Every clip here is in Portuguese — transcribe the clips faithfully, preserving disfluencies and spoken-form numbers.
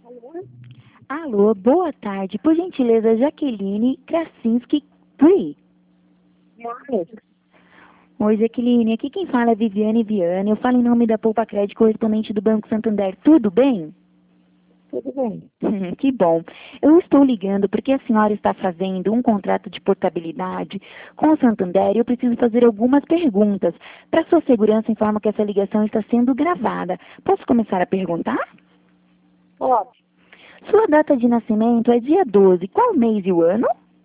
Alô? Alô, boa tarde. Por gentileza, Jaqueline Krasinski Pri. Mas, Oi, Jaqueline. Aqui quem fala é Viviane Viana. Eu falo em nome da Poupa Crédito, correspondente do Banco Santander. Tudo bem? tudo bem. Hum, que bom. Eu estou ligando porque a senhora está fazendo um contrato de portabilidade com o Santander e eu preciso fazer algumas perguntas. Para sua segurança, informo que essa ligação está sendo gravada. Posso começar a perguntar? Pode. Sua data de nascimento é dia doze. Qual mês e o ano?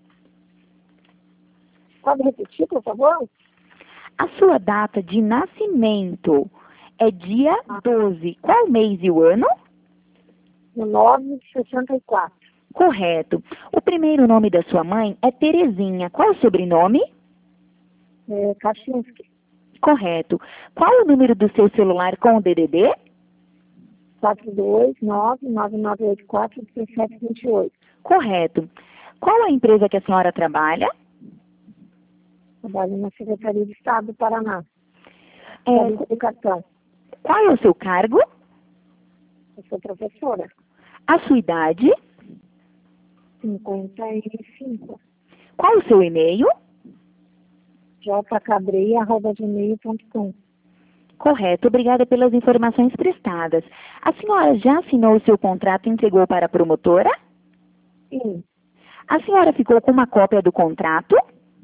Pode repetir, por favor? A sua data de nascimento é dia doze. Qual mês e o ano? No nove de sessenta e quatro. Correto. O primeiro nome da sua mãe é Terezinha. Qual o sobrenome? É, Kaczynski. Correto. Qual o número do seu celular com o D D D? quatro dois nove nove nove oito quatro um sete dois oito. Correto. Qual a empresa que a senhora trabalha? Trabalho na Secretaria de Estado do Paraná. É, Secretaria de Educação. qual é o seu cargo? Eu sou professora. A sua idade? cinquenta e cinco. Qual o seu e-mail? jcabreia arroba gmail ponto com. Correto. Obrigada pelas informações prestadas. A senhora já assinou o seu contrato e entregou para a promotora? Sim, A senhora ficou com uma cópia do contrato?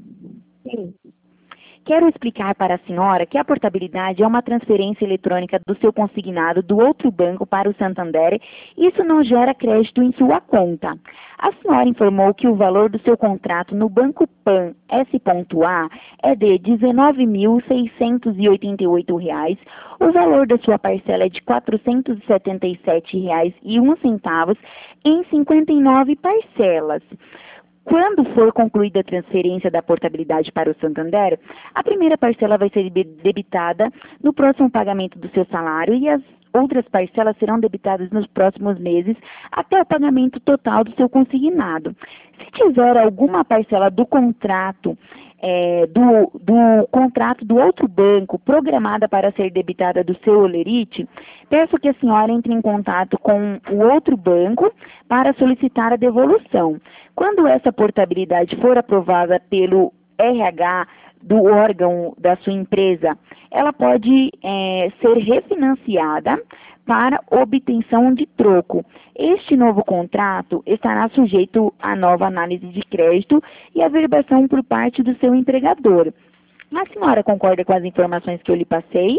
sim. Quero explicar para a senhora que a portabilidade é uma transferência eletrônica do seu consignado do outro banco para o Santander. Isso não gera crédito em sua conta. A senhora informou que o valor do seu contrato no Banco Pan S.A é de dezenove mil seiscentos e oitenta e oito reais. O valor da sua parcela é de quatrocentos e setenta e sete reais e um centavos em cinquenta e nove parcelas. Quando for concluída a transferência da portabilidade para o Santander, a primeira parcela vai ser debitada no próximo pagamento do seu salário e as outras parcelas serão debitadas nos próximos meses até o pagamento total do seu consignado. Se tiver alguma parcela do contrato, é, do, do contrato do outro banco programada para ser debitada do seu holerite, peço que a senhora entre em contato com o outro banco para solicitar a devolução. Quando essa portabilidade for aprovada pelo R H do órgão da sua empresa, ela pode é, ser refinanciada para obtenção de troco. Este novo contrato estará sujeito à nova análise de crédito e averbação por parte do seu empregador. A senhora concorda com as informações que eu lhe passei?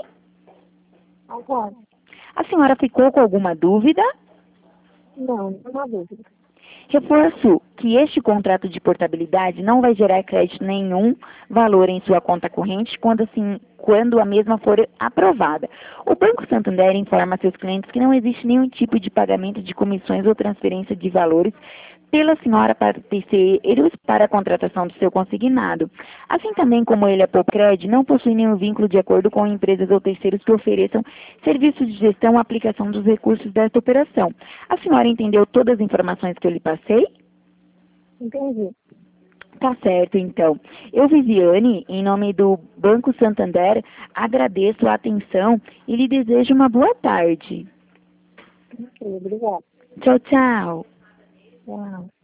Concordo. A senhora ficou com alguma dúvida? Não, nenhuma dúvida. Reforço que este contrato de portabilidade não vai gerar crédito nenhum valor em sua conta corrente quando, assim, quando a mesma for aprovada. O Banco Santander informa a seus clientes que não existe nenhum tipo de pagamento de comissões ou transferência de valores pela senhora para terceiros para a contratação do seu consignado. Assim também como ele é Popcred, não possui nenhum vínculo de acordo com empresas ou terceiros que ofereçam serviços de gestão ou aplicação dos recursos desta operação. A senhora entendeu todas as informações que eu lhe passei? Entendi. Tá certo, então. Eu, Viviane, em nome do Banco Santander, agradeço a atenção e lhe desejo uma boa tarde. Ok, obrigada. Tchau, tchau. Tchau.